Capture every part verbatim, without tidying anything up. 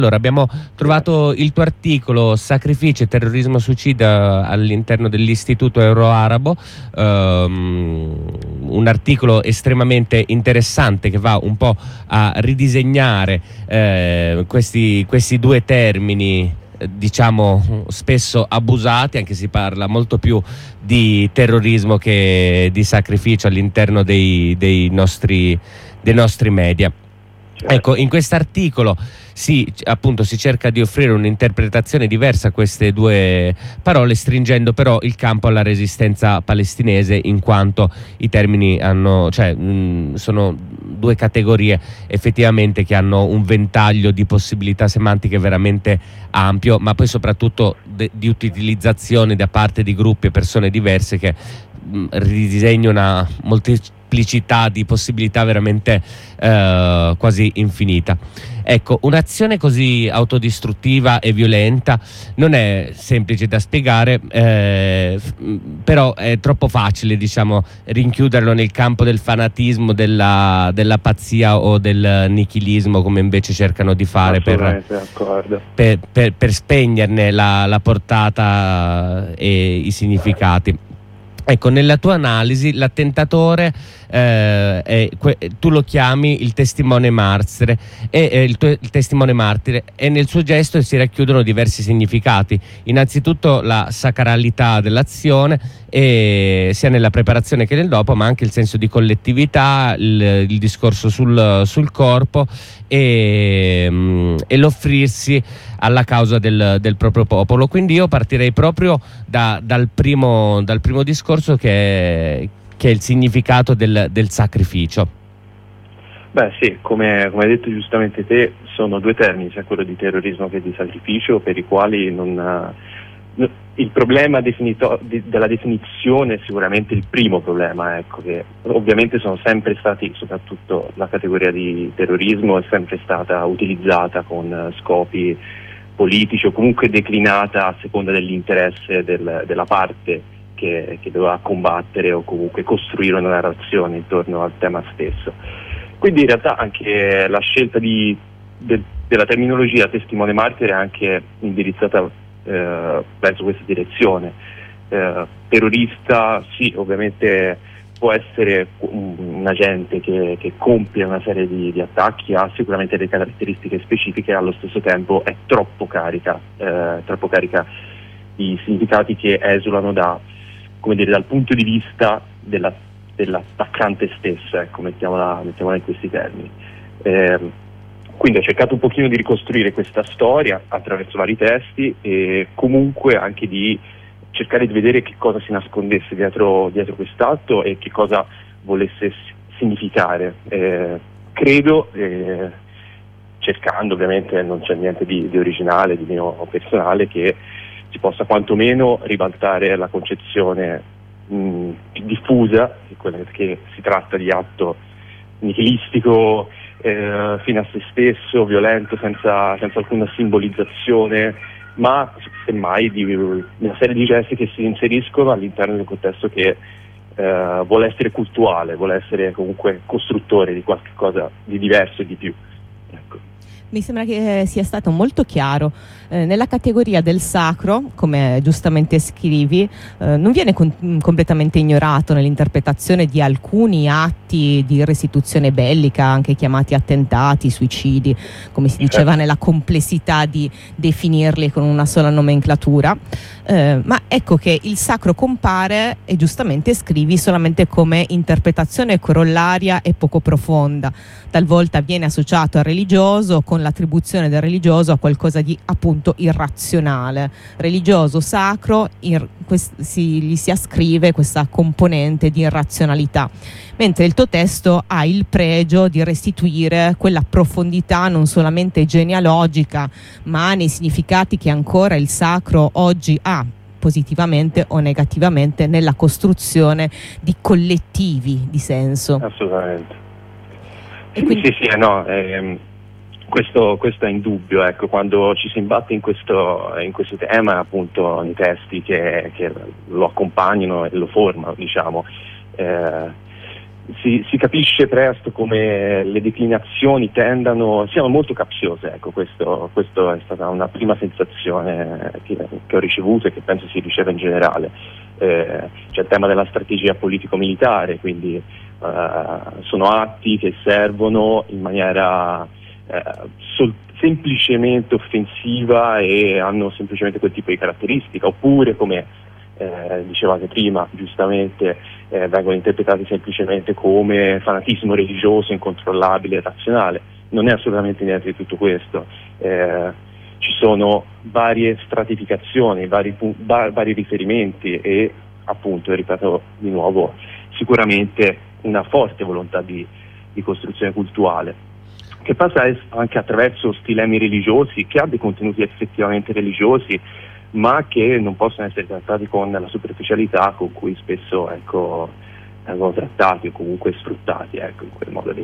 Allora, abbiamo trovato il tuo articolo Sacrificio e terrorismo suicida all'interno dell'Istituto Euro-Arabo, um, un articolo estremamente interessante che va un po' a ridisegnare eh, questi, questi due termini, diciamo spesso abusati, anche si parla molto più di terrorismo che di sacrificio all'interno dei, dei, nostri, dei nostri media. Ecco, in quest'articolo si, appunto, si cerca di offrire un'interpretazione diversa a queste due parole, stringendo però il campo alla resistenza palestinese, in quanto i termini hanno, cioè, mh, sono due categorie effettivamente che hanno un ventaglio di possibilità semantiche veramente ampio, ma poi soprattutto di utilizzazione da parte di gruppi e persone diverse che mh, ridisegna una molteplicità di possibilità veramente eh, quasi infinita. Ecco, un'azione così autodistruttiva e violenta non è semplice da spiegare, eh, però è troppo facile, diciamo, rinchiuderlo nel campo del fanatismo, della, della pazzia o del nichilismo, come invece cercano di fare per, per, per, per spegnerne la, la portata e i significati. Ecco, nella tua analisi l'attentatore eh, è, que, tu lo chiami il testimone martire e eh, il, tuo, il testimone martire e nel suo gesto si racchiudono diversi significati. Innanzitutto la sacralità dell'azione, e sia nella preparazione che nel dopo, ma anche il senso di collettività, il, il discorso sul, sul corpo e, mh, e l'offrirsi alla causa del, del proprio popolo. Quindi io partirei proprio da, dal, primo, dal primo discorso che è, che è il significato del, del sacrificio. Beh sì, come, come hai detto giustamente te, sono due termini, sia quello di terrorismo che di sacrificio, per i quali non, il problema definito, di, della definizione è sicuramente il primo problema, ecco, che ovviamente sono sempre stati, soprattutto la categoria di terrorismo è sempre stata utilizzata con scopi politici o comunque declinata a seconda dell'interesse del, della parte che, che doveva combattere o comunque costruire una narrazione intorno al tema stesso. Quindi in realtà anche la scelta di, de, della terminologia testimone martire è anche indirizzata eh, verso questa direzione. Eh, terrorista sì, ovviamente può essere un, un agente che, che compie una serie di, di attacchi, ha sicuramente delle caratteristiche specifiche, allo stesso tempo è troppo carica, eh, troppo carica di significati che esulano da, come dire, dal punto di vista della, dell'attaccante stesso, ecco, mettiamola, mettiamola in questi termini. Eh, quindi ho cercato un pochino di ricostruire questa storia attraverso vari testi e comunque anche di cercare di vedere che cosa si nascondesse dietro, dietro quest'atto e che cosa volesse significare. Eh, credo, eh, cercando, ovviamente non c'è niente di, di originale, di mio personale, che si possa quantomeno ribaltare la concezione mh, diffusa, quella che si tratta di atto nihilistico, eh, fine a se stesso, violento, senza, senza alcuna simbolizzazione, ma semmai di una serie di gesti che si inseriscono all'interno di un contesto che eh, vuole essere cultuale, vuole essere comunque costruttore di qualche cosa di diverso e di più. Ecco. Mi sembra che sia stato molto chiaro. Eh, nella categoria del sacro, come giustamente scrivi, eh, non viene com- completamente ignorato nell'interpretazione di alcuni atti di restituzione bellica, anche chiamati attentati, suicidi, come si diceva, nella complessità di definirli con una sola nomenclatura. Eh, ma ecco che il sacro compare, e giustamente scrivi, solamente come interpretazione corollaria e poco profonda. Talvolta viene associato al religioso, con l'attribuzione del religioso a qualcosa di appunto irrazionale. Religioso, sacro, ir- quest- si, gli si ascrive questa componente di irrazionalità, mentre il tuo testo ha il pregio di restituire quella profondità non solamente genealogica, ma nei significati che ancora il sacro oggi ha, positivamente o negativamente, nella costruzione di collettivi di senso. Assolutamente. E quindi... Sì, sì, no, ehm, questo, questo è indubbio, ecco, quando ci si imbatte in questo, in questo tema, appunto, nei testi che, che lo accompagnano e lo formano, diciamo, eh, si, si capisce presto come le declinazioni tendano, siano molto capziose, ecco, questo, questo è stata una prima sensazione che, che ho ricevuto e che penso si riceve in generale. Eh, c'è il tema della strategia politico-militare, quindi eh, sono atti che servono in maniera eh, sol- semplicemente offensiva e hanno semplicemente quel tipo di caratteristica, oppure come Eh, dicevate prima, giustamente, eh, vengono interpretati semplicemente come fanatismo religioso incontrollabile e razionale. Non è assolutamente niente di tutto questo. Eh, ci sono varie stratificazioni, vari, va- vari riferimenti e, appunto, ripeto di nuovo, sicuramente una forte volontà di, di costruzione culturale, che passa anche attraverso stilemi religiosi, che ha dei contenuti effettivamente religiosi, ma che non possono essere trattati con la superficialità con cui spesso, ecco, vengono trattati o comunque sfruttati, ecco, in quel modo lì.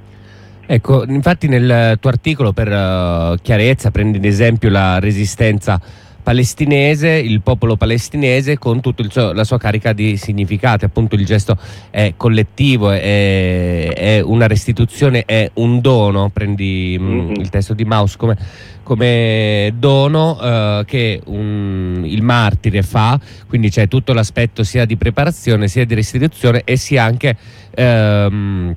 Ecco, infatti nel tuo articolo, per uh, chiarezza, prendi ad esempio la resistenza palestinese, il popolo palestinese con tutta la sua carica di significati. Appunto, il gesto è collettivo, è, è una restituzione, è un dono. Prendi mm-hmm. mh, il testo di Mauss come, come dono uh, che un, il martire fa, quindi c'è tutto l'aspetto sia di preparazione sia di restituzione e sia anche um,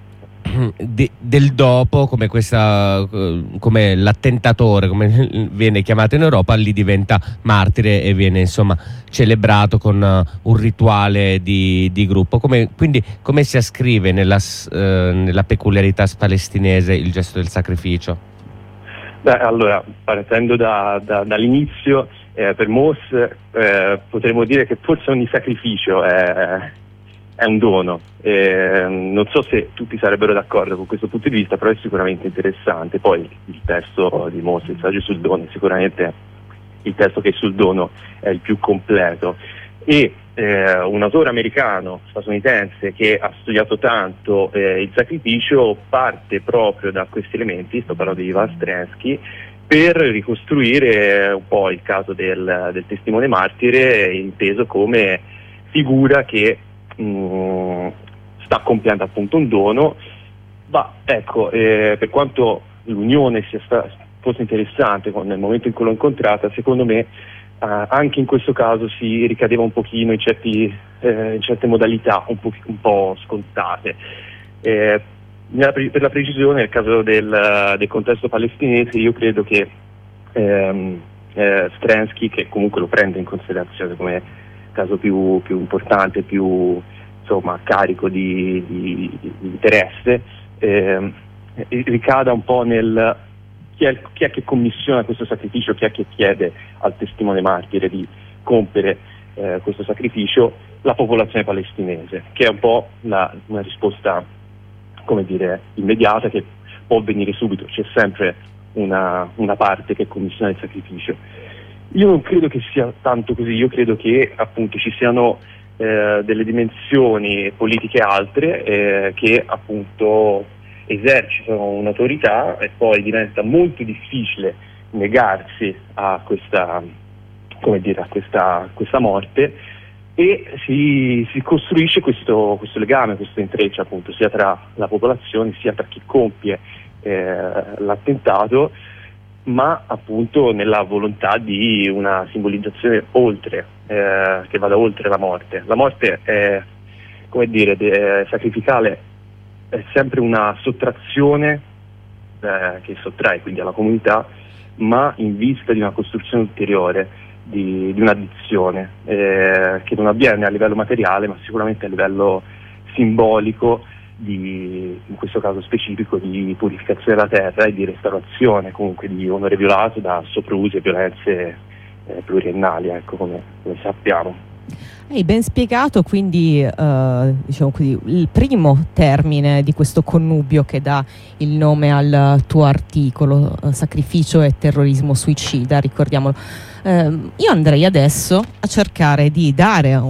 De, del dopo, come questa come l'attentatore, come viene chiamato in Europa, lì diventa martire e viene insomma celebrato con uh, un rituale di, di gruppo. Come, quindi come si ascrive nella, uh, nella peculiarità palestinese il gesto del sacrificio? Beh, allora, partendo da, da, dall'inizio, eh, per Mauss eh, potremmo dire che forse ogni sacrificio è è un dono. Eh, non so se tutti sarebbero d'accordo con questo punto di vista, però è sicuramente interessante. Poi il testo di Mauss, il saggio sul dono, è sicuramente il testo che sul dono è il più completo. E eh, un autore americano, statunitense, che ha studiato tanto eh, il sacrificio, parte proprio da questi elementi, sto parlando di Ivan Stransky, per ricostruire un po' il caso del, del testimone martire, inteso come figura che sta compiendo appunto un dono. Ma ecco, eh, per quanto l'unione sia sta, fosse interessante con, nel momento in cui l'ho incontrata, secondo me eh, anche in questo caso si ricadeva un pochino in, certi, eh, in certe modalità un po', un po' scontate. Eh, nella, per la precisione, nel caso del, del contesto palestinese, io credo che ehm, eh, Stransky, che comunque lo prende in considerazione come caso più, più importante, più insomma carico di, di, di interesse, eh, ricada un po' nel chi è, chi è che commissiona questo sacrificio, chi è che chiede al testimone martire di compiere eh, questo sacrificio, la popolazione palestinese, che è un po' la, una risposta, come dire, immediata, che può avvenire subito. C'è sempre una, una parte che commissiona il sacrificio. Io non credo che sia tanto così, io credo che appunto ci siano eh, delle dimensioni politiche altre eh, che appunto esercitano un'autorità e poi diventa molto difficile negarsi a questa, come dire, a questa, questa morte, e si, si costruisce questo, questo legame, questo intreccio appunto sia tra la popolazione sia tra chi compie eh, l'attentato, ma appunto nella volontà di una simbolizzazione oltre, eh, che vada oltre la morte. La morte è, come dire, de- sacrificale, è sempre una sottrazione eh, che sottrae quindi alla comunità, ma in vista di una costruzione ulteriore, di, di un'addizione, eh, che non avviene a livello materiale, ma sicuramente a livello simbolico, di, in questo caso specifico, di purificazione della terra e di restaurazione comunque di onore violato da soprusi e violenze eh, pluriennali, ecco, come, come sappiamo. Hai ben spiegato quindi eh, diciamo così, il primo termine di questo connubio che dà il nome al tuo articolo, eh, sacrificio e terrorismo suicida, ricordiamolo. Eh, io andrei adesso a cercare di dare una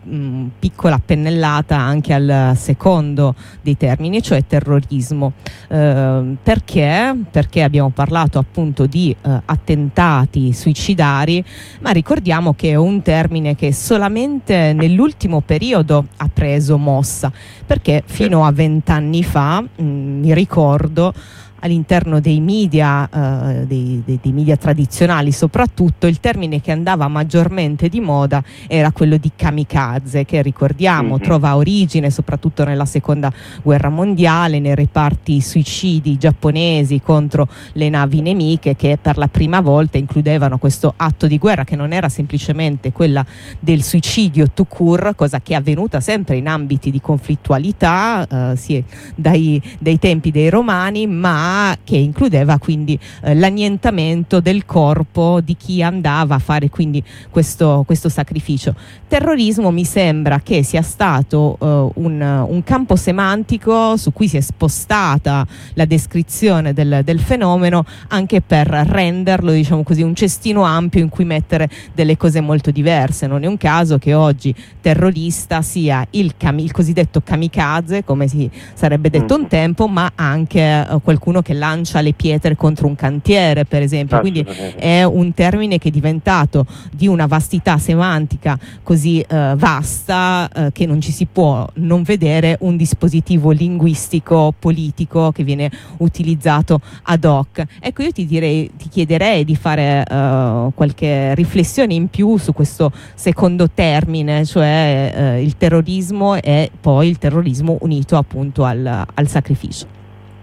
mh, piccola pennellata anche al secondo dei termini, cioè terrorismo. Eh, perché? Perché abbiamo parlato appunto di eh, attentati suicidari, ma ricordiamo che è un termine che solamente nell'ultimo periodo ha preso mossa, perché fino a vent'anni fa, mh, mi ricordo, all'interno dei media, eh, dei, dei, dei media tradizionali soprattutto, il termine che andava maggiormente di moda era quello di kamikaze, che ricordiamo mm-hmm. trova origine soprattutto nella seconda guerra mondiale, nei reparti suicidi giapponesi contro le navi nemiche, che per la prima volta includevano questo atto di guerra che non era semplicemente quella del suicidio tout court, cosa che è avvenuta sempre in ambiti di conflittualità, eh, sì, dai, dai tempi dei romani, ma che includeva quindi eh, l'annientamento del corpo di chi andava a fare quindi questo, questo sacrificio. Terrorismo mi sembra che sia stato eh, un, un campo semantico su cui si è spostata la descrizione del, del fenomeno, anche per renderlo, diciamo così, un cestino ampio in cui mettere delle cose molto diverse. Non è un caso che oggi terrorista sia il, il cosiddetto kamikaze, come si sarebbe detto un tempo, ma anche eh, qualcuno che lancia le pietre contro un cantiere, per esempio. Quindi è un termine che è diventato di una vastità semantica così eh, vasta eh, che non ci si può non vedere un dispositivo linguistico politico che viene utilizzato ad hoc. Ecco, io ti direi, ti chiederei di fare eh, qualche riflessione in più su questo secondo termine, cioè eh, il terrorismo e poi il terrorismo unito appunto al, al sacrificio.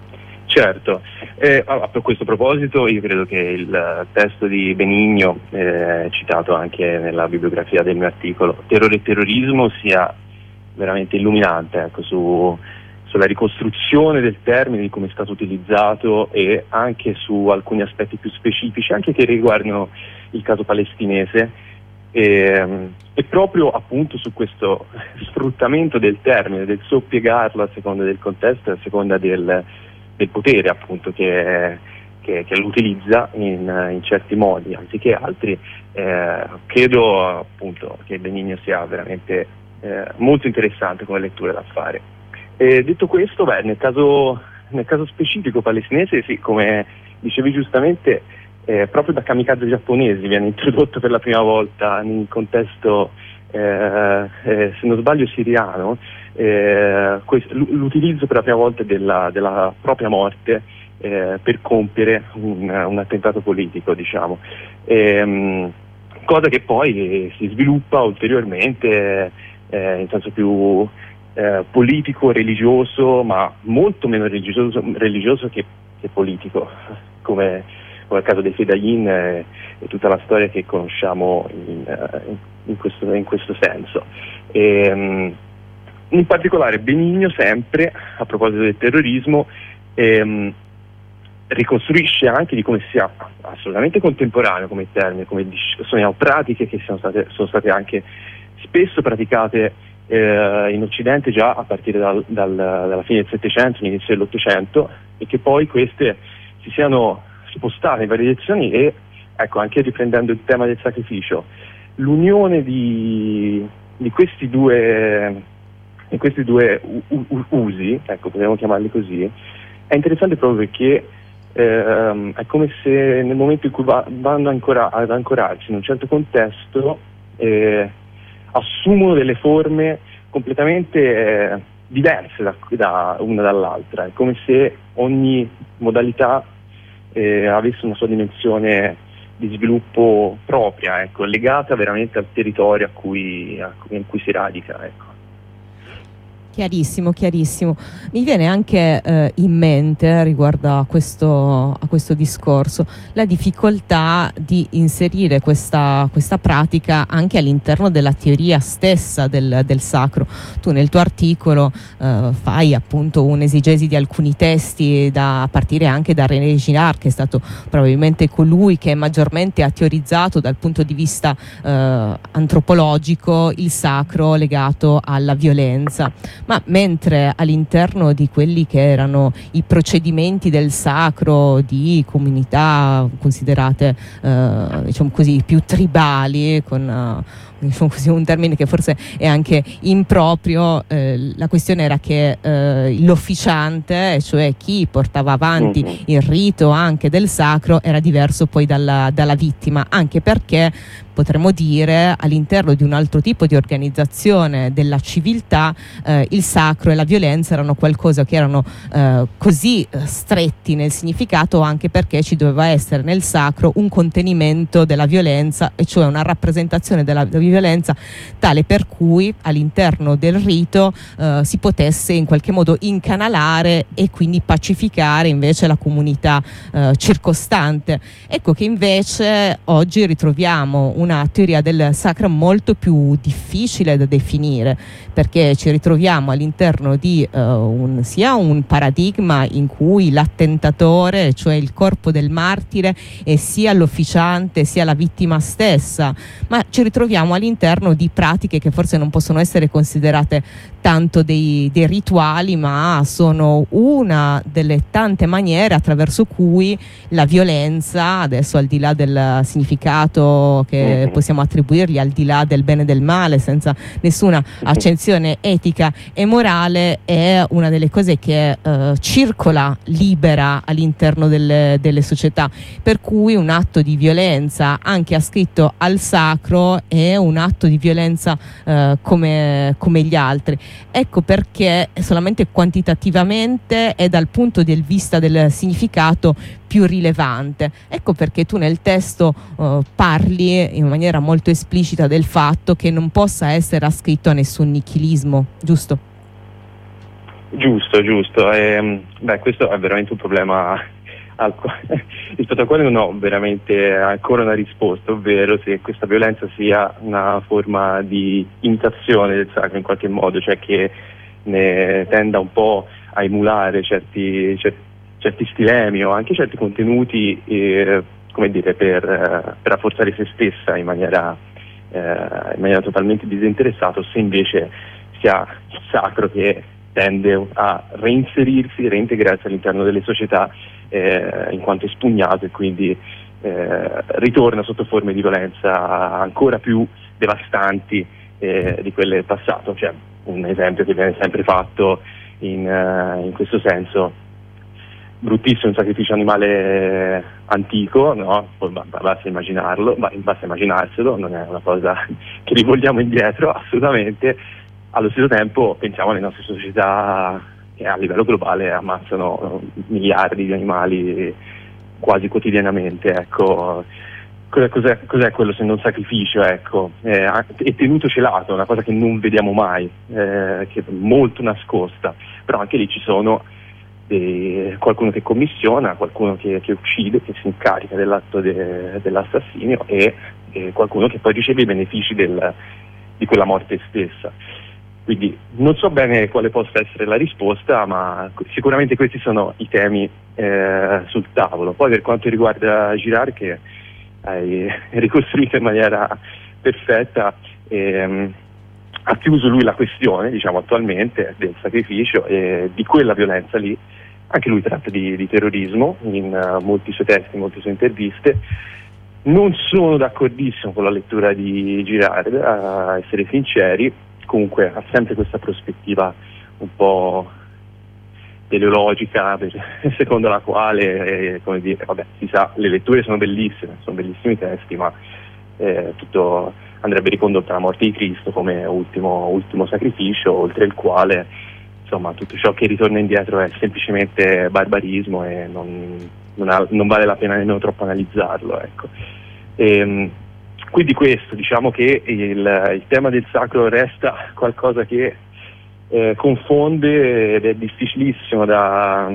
Certo, eh, a questo proposito io credo che il testo di Benigno, eh, citato anche nella bibliografia del mio articolo, Terrore e terrorismo, sia veramente illuminante, ecco, su, sulla ricostruzione del termine, di come è stato utilizzato, e anche su alcuni aspetti più specifici, anche che riguardano il caso palestinese, e, e proprio appunto su questo sfruttamento del termine, del soppiegarlo a seconda del contesto e a seconda del del potere appunto che, che, che lo utilizza in, in certi modi anziché altri. Eh, credo appunto che Benigno sia veramente eh, molto interessante come lettura da fare. E detto questo, beh, nel caso, nel caso specifico palestinese, sì, come dicevi giustamente, eh, proprio da kamikaze giapponesi viene introdotto per la prima volta in un contesto eh, eh, se non sbaglio siriano, eh, questo, l'utilizzo per la prima volta della, della propria morte eh, per compiere un, un attentato politico, diciamo, e, mh, cosa che poi si sviluppa ulteriormente eh, in senso più eh, politico, religioso, ma molto meno religioso, religioso che, che politico, come, come il caso dei Fedayeen e, e tutta la storia che conosciamo in, in, questo, in questo senso. E, mh, in particolare Benigno, sempre a proposito del terrorismo, ehm, ricostruisce anche di come sia assolutamente contemporaneo come termine, come sono pratiche che sono state, sono state anche spesso praticate eh, in Occidente già a partire dal, dal, dalla fine del Settecento, all'inizio dell'Ottocento, e che poi queste si siano spostate in varie direzioni. E ecco, anche riprendendo il tema del sacrificio, l'unione di, di questi due in questi due u- u- usi, ecco, potremmo chiamarli così, è interessante proprio perché ehm, è come se nel momento in cui va- vanno ancora ad ancorarsi in un certo contesto eh, assumono delle forme completamente eh, diverse da, da una dall'altra. È come se ogni modalità eh, avesse una sua dimensione di sviluppo propria, ecco, legata veramente al territorio a cui, a cui, in cui si radica, ecco. Chiarissimo, chiarissimo. Mi viene anche eh, in mente riguardo a questo, a questo discorso la difficoltà di inserire questa, questa pratica anche all'interno della teoria stessa del, del sacro. Tu nel tuo articolo eh, fai appunto un'esegesi di alcuni testi, da, a partire anche da René Girard, che è stato probabilmente colui che maggiormente ha teorizzato dal punto di vista eh, antropologico il sacro legato alla violenza. Ma mentre all'interno di quelli che erano i procedimenti del sacro di comunità considerate eh, diciamo così più tribali, con uh, diciamo così, un termine che forse è anche improprio, eh, la questione era che eh, l'officiante, cioè chi portava avanti Mm-hmm. il rito anche del sacro, era diverso poi dalla, dalla vittima, anche perché potremmo dire all'interno di un altro tipo di organizzazione della civiltà eh, il sacro e la violenza erano qualcosa che erano eh, così eh, stretti nel significato, anche perché ci doveva essere nel sacro un contenimento della violenza, e cioè una rappresentazione della violenza tale per cui all'interno del rito eh, si potesse in qualche modo incanalare e quindi pacificare invece la comunità eh, circostante. Ecco che invece oggi ritroviamo una teoria del sacro molto più difficile da definire, perché ci ritroviamo all'interno di uh, un, sia un paradigma in cui l'attentatore, cioè il corpo del martire, è sia l'officiante sia la vittima stessa, ma ci ritroviamo all'interno di pratiche che forse non possono essere considerate tanto dei, dei rituali, ma sono una delle tante maniere attraverso cui la violenza, adesso al di là del significato che possiamo attribuirgli, al di là del bene e del male, senza nessuna accensione etica e morale, è una delle cose che eh, circola libera all'interno delle, delle società, per cui un atto di violenza anche ascritto al sacro è un atto di violenza eh, come, come gli altri. Ecco perché solamente quantitativamente e dal punto di vista del significato più rilevante. Ecco perché tu nel testo uh, parli in maniera molto esplicita del fatto che non possa essere ascritto a nessun nichilismo, giusto? Giusto, giusto. E, beh, questo è veramente un problema al quale, rispetto al quale non ho veramente ancora una risposta, ovvero se questa violenza sia una forma di imitazione del sacro in qualche modo, cioè che ne tenda un po' a emulare certi, certi certi stilemi o anche certi contenuti, eh, come dire, per, eh, per rafforzare se stessa in maniera, eh, in maniera totalmente disinteressata, o se invece sia il sacro che tende a reinserirsi, reintegrarsi all'interno delle società eh, in quanto espugnato, e quindi eh, ritorna sotto forme di violenza ancora più devastanti eh, di quelle del passato. Cioè, un esempio che viene sempre fatto in, uh, in questo senso: bruttissimo un sacrificio animale antico, no? Basta immaginarlo, ma basta immaginarselo, non è una cosa che rivolgiamo indietro assolutamente. Allo stesso tempo pensiamo alle nostre società che a livello globale ammazzano miliardi di animali quasi quotidianamente, ecco. Cos'è, cos'è quello se non sacrificio, ecco? Eh, è tenuto celato, una cosa che non vediamo mai, eh, che è molto nascosta, però anche lì ci sono Eh, qualcuno che commissiona, qualcuno che, che uccide, che si incarica dell'atto de, dell'assassinio, e, e qualcuno che poi riceve i benefici del, di quella morte stessa. Quindi non so bene quale possa essere la risposta, ma sicuramente questi sono i temi eh, sul tavolo. Poi per quanto riguarda Girard, che hai ricostruito in maniera perfetta, ehm, ha chiuso lui la questione, diciamo, attualmente del sacrificio e di quella violenza lì. Anche lui tratta di, di terrorismo in uh, molti suoi testi, in molte sue interviste. Non sono d'accordissimo con la lettura di Girard, a essere sinceri. Comunque ha sempre questa prospettiva un po' teleologica, per, secondo la quale, eh, come dire, vabbè, si sa, le letture sono bellissime, sono bellissimi testi, ma eh, tutto andrebbe ricondotto alla morte di Cristo come ultimo, ultimo sacrificio, oltre il quale insomma tutto ciò che ritorna indietro è semplicemente barbarismo e non, non, ha, non vale la pena nemmeno troppo analizzarlo, ecco. E, quindi questo, diciamo che il, il tema del sacro resta qualcosa che eh, confonde ed è difficilissimo da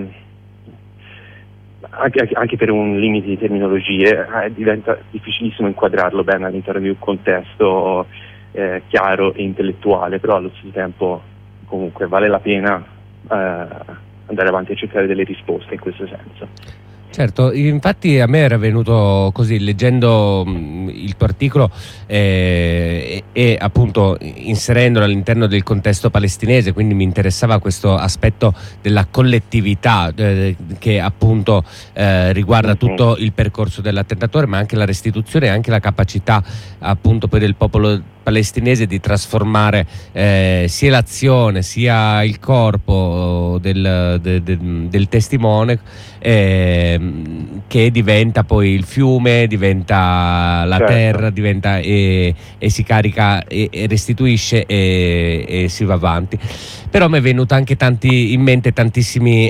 Anche, anche per un limite di terminologie, eh, diventa difficilissimo inquadrarlo bene all'interno di un contesto eh, chiaro e intellettuale, però allo stesso tempo comunque vale la pena eh, andare avanti a cercare delle risposte in questo senso. Certo, infatti a me era venuto così, leggendo mh, il tuo articolo eh, e, e appunto inserendolo all'interno del contesto palestinese, quindi mi interessava questo aspetto della collettività eh, che appunto eh, riguarda tutto il percorso dell'attentatore, ma anche la restituzione e anche la capacità appunto poi del popolo palestinese di trasformare eh, sia l'azione sia il corpo del, de, de, del testimone eh, che diventa poi il fiume, diventa la certo. terra, diventa e, e si carica e, e restituisce e, e si va avanti. Però mi è venuto anche tanti, in mente tantissimi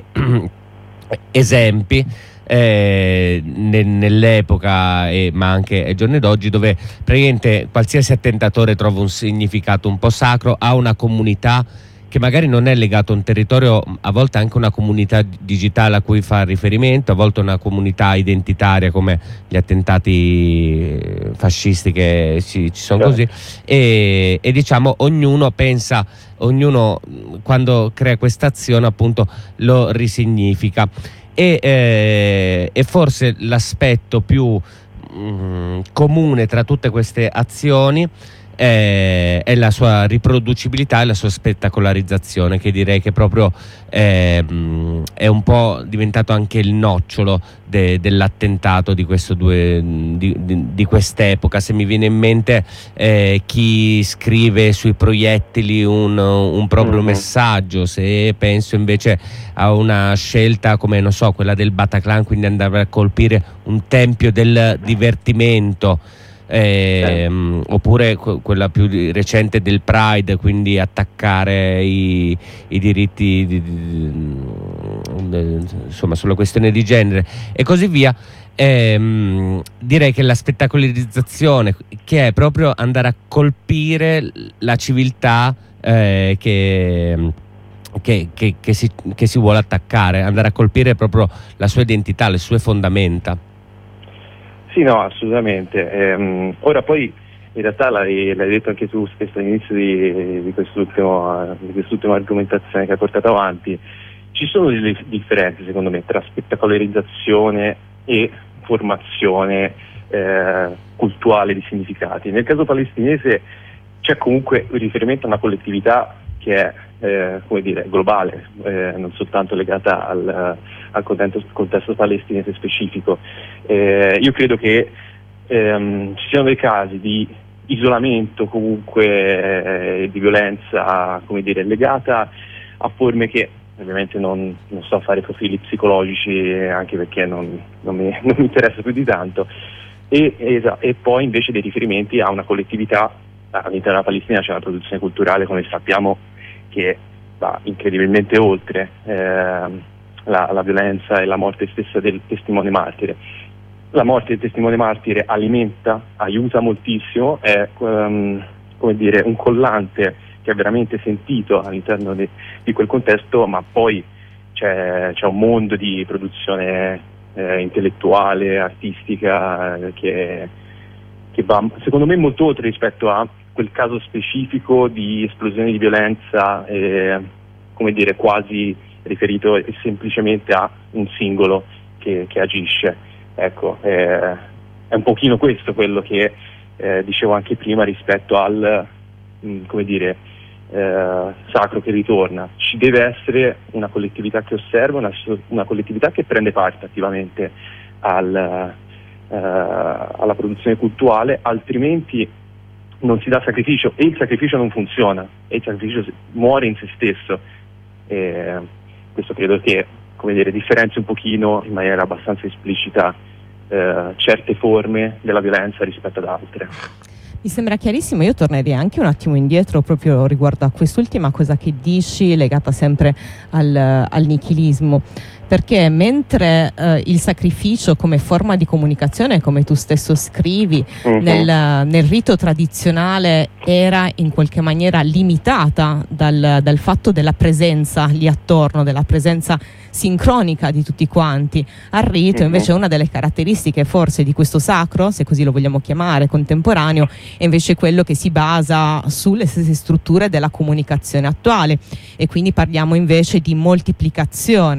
esempi Eh, nell'epoca eh, ma anche ai giorni d'oggi, dove praticamente qualsiasi attentatore trova un significato un po' sacro, ha una comunità che magari non è legata a un territorio, a volte anche una comunità digitale a cui fa riferimento, a volte una comunità identitaria come gli attentati fascisti che ci, ci sono così e, e diciamo ognuno pensa, ognuno quando crea questa azione appunto lo risignifica. E, eh, e forse l'aspetto più mh, comune tra tutte queste azioni eh, è la sua riproducibilità e la sua spettacolarizzazione, che direi che proprio eh, mh, è un po' diventato anche il nocciolo de, dell'attentato di, questo due, di, di, di quest'epoca. Se mi viene in mente eh, chi scrive sui proiettili un, un proprio mm-hmm. messaggio, se penso invece a una scelta come, non so, quella del Bataclan, quindi andare a colpire un tempio del divertimento, eh, sì. oppure quella più recente del Pride, quindi attaccare i, i diritti di, di, di, insomma sulla questione di genere e così via. Eh, direi che la spettacolarizzazione, che è proprio andare a colpire la civiltà eh, che Che, che, che, si, che si vuole attaccare, andare a colpire proprio la sua identità, le sue fondamenta. Sì, no, assolutamente. Ehm, ora poi in realtà l'hai, l'hai detto anche tu stesso all'inizio di, di, quest'ultimo, di quest'ultima argomentazione che hai portato avanti. Ci sono delle differenze secondo me tra spettacolarizzazione e formazione eh, culturale di significati. Nel caso palestinese c'è comunque un riferimento a una collettività che è eh, come dire, globale, eh, non soltanto legata al, al contesto, contesto palestinese specifico. Eh, io credo che ehm, ci siano dei casi di isolamento comunque eh, di violenza, come dire, legata a forme che ovviamente non, non so fare profili psicologici, anche perché non, non, mi, non mi interessa più di tanto, e, e, e poi invece dei riferimenti a una collettività. All'interno della Palestina c'è una produzione culturale, come sappiamo, che va incredibilmente oltre eh, la, la violenza e la morte stessa del testimone martire. La morte del testimone martire alimenta, aiuta moltissimo, è um, come dire, un collante che è veramente sentito all'interno di, di quel contesto, ma poi c'è, c'è un mondo di produzione eh, intellettuale, artistica, eh, che, che va secondo me molto oltre rispetto a quel caso specifico di esplosione di violenza, eh, come dire, quasi riferito semplicemente a un singolo che, che agisce. Ecco, eh, è un pochino questo quello che eh, dicevo anche prima rispetto al, mh, come dire, eh, sacro che ritorna. Ci deve essere una collettività che osserva, una, una collettività che prende parte attivamente al, eh, alla produzione culturale, altrimenti non si dà sacrificio e il sacrificio non funziona e il sacrificio muore in se stesso. E questo credo che, come dire, differenzi un pochino in maniera abbastanza esplicita eh, certe forme della violenza rispetto ad altre. Mi sembra chiarissimo. Io tornerei anche un attimo indietro proprio riguardo a quest'ultima cosa che dici, legata sempre al, al nichilismo, perché mentre eh, il sacrificio come forma di comunicazione, come tu stesso scrivi, uh-huh. nel, nel rito tradizionale era in qualche maniera limitata dal, dal fatto della presenza lì attorno, della presenza sincronica di tutti quanti, al rito uh-huh. invece una delle caratteristiche forse di questo sacro, se così lo vogliamo chiamare, contemporaneo, è invece quello che si basa sulle stesse strutture della comunicazione attuale, e quindi parliamo invece di moltiplicazione.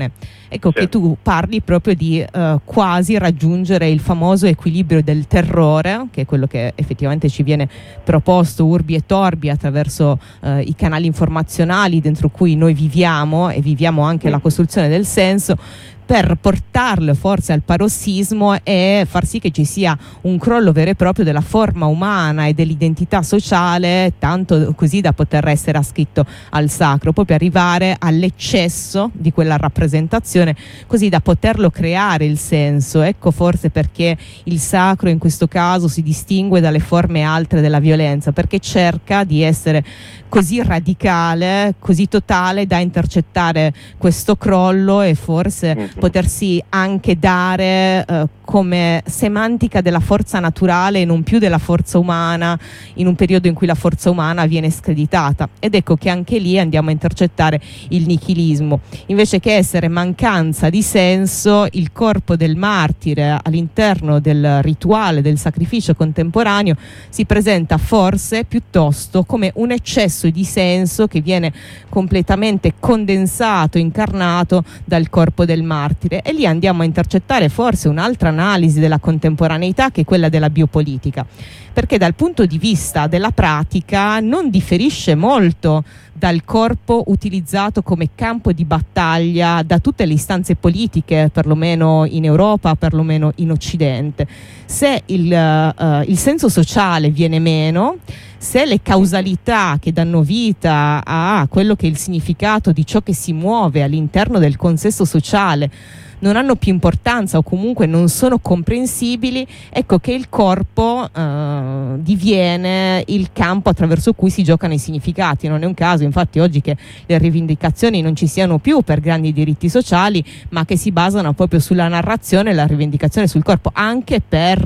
Ecco, sì. che tu parli proprio di uh, quasi raggiungere il famoso equilibrio del terrore, che è quello che effettivamente ci viene proposto urbi e torbi attraverso uh, i canali informazionali dentro cui noi viviamo e viviamo anche la costruzione del senso, per portarlo forse al parossismo e far sì che ci sia un crollo vero e proprio della forma umana e dell'identità sociale, tanto così da poter essere ascritto al sacro, poi per arrivare all'eccesso di quella rappresentazione, così da poterlo creare il senso. Ecco forse perché il sacro in questo caso si distingue dalle forme altre della violenza, perché cerca di essere così radicale, così totale da intercettare questo crollo e forse mm-hmm. potersi anche dare eh, come semantica della forza naturale e non più della forza umana, in un periodo in cui la forza umana viene screditata. Ed ecco che anche lì andiamo a intercettare il nichilismo. Invece che essere mancanza di senso, il corpo del martire all'interno del rituale del sacrificio contemporaneo si presenta forse piuttosto come un eccesso di senso che viene completamente condensato, incarnato dal corpo del martire. E lì andiamo a intercettare forse un'altra analisi della contemporaneità, che è quella della biopolitica, perché dal punto di vista della pratica non differisce molto dal corpo utilizzato come campo di battaglia da tutte le istanze politiche, perlomeno in Europa, perlomeno in Occidente. Se il, uh, il senso sociale viene meno, se le causalità che danno vita a quello che è il significato di ciò che si muove all'interno del consesso sociale non hanno più importanza o comunque non sono comprensibili, ecco che il corpo eh, diviene il campo attraverso cui si giocano i significati. Non è un caso infatti oggi che le rivendicazioni non ci siano più per grandi diritti sociali, ma che si basano proprio sulla narrazione e la rivendicazione sul corpo, anche per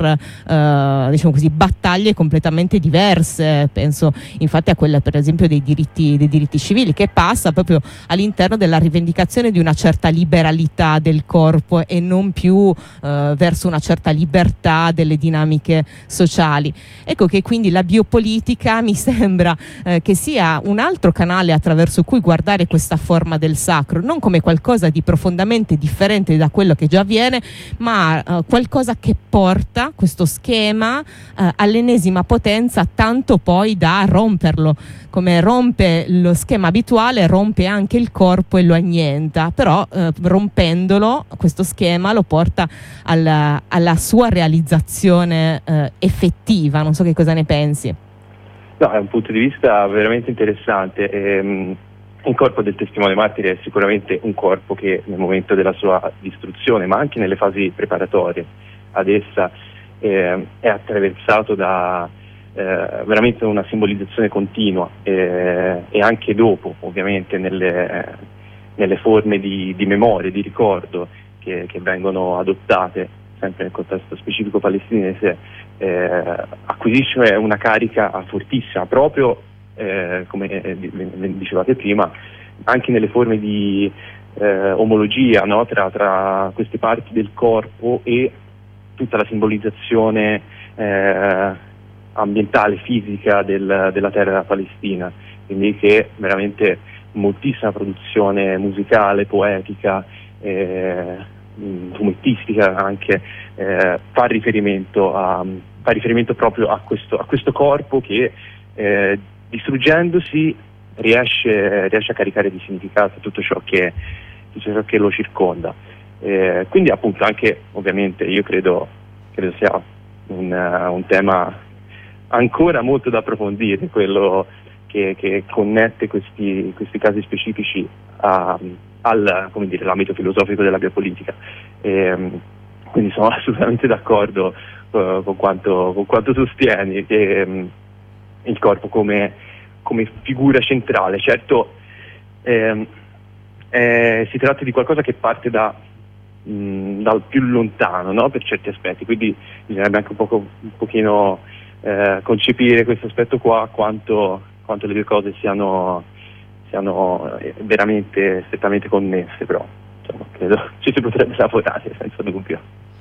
eh, diciamo così, battaglie completamente diverse. Penso infatti a quella per esempio dei diritti, dei diritti civili, che passa proprio all'interno della rivendicazione di una certa liberalità del corpo e non più eh, verso una certa libertà delle dinamiche sociali. Ecco che quindi la biopolitica mi sembra eh, che sia un altro canale attraverso cui guardare questa forma del sacro, non come qualcosa di profondamente differente da quello che già avviene, ma eh, qualcosa che porta questo schema eh, all'ennesima potenza, tanto poi da romperlo. Come rompe lo schema abituale, rompe anche il corpo e lo annienta, però eh, rompendolo questo schema lo porta alla, alla sua realizzazione eh, effettiva. Non so che cosa ne pensi. No, è un punto di vista veramente interessante. Ehm, il corpo del testimone martire è sicuramente un corpo che nel momento della sua distruzione, ma anche nelle fasi preparatorie ad essa, eh, è attraversato da Eh, veramente una simbolizzazione continua eh, e anche dopo ovviamente nelle, nelle forme di, di memoria, di ricordo che, che vengono adottate sempre nel contesto specifico palestinese, eh, acquisisce una carica fortissima proprio eh, come dicevate prima, anche nelle forme di eh, omologia, no? tra, tra queste parti del corpo e tutta la simbolizzazione eh, ambientale, fisica del, della terra palestina, quindi che veramente moltissima produzione musicale, poetica, eh, fumettistica anche, eh, fa riferimento a fa riferimento proprio a questo, a questo corpo che eh, distruggendosi riesce, riesce a caricare di significato tutto ciò che, tutto ciò che lo circonda. Eh, quindi appunto anche ovviamente io credo, credo sia un, uh, un tema ancora molto da approfondire, quello che, che connette questi, questi casi specifici a, al, come dire, l'ambito filosofico della biopolitica. E, quindi sono assolutamente d'accordo uh, con, quanto, con quanto sostieni che um, il corpo come, come figura centrale. Certo ehm, eh, si tratta di qualcosa che parte da, mh, dal più lontano, no? Per certi aspetti, quindi bisognerebbe anche un, poco, un pochino Eh, concepire questo aspetto qua, quanto, quanto le due cose siano, siano eh, veramente strettamente connesse, però insomma, credo ci si potrebbe lavorare senza dubbio.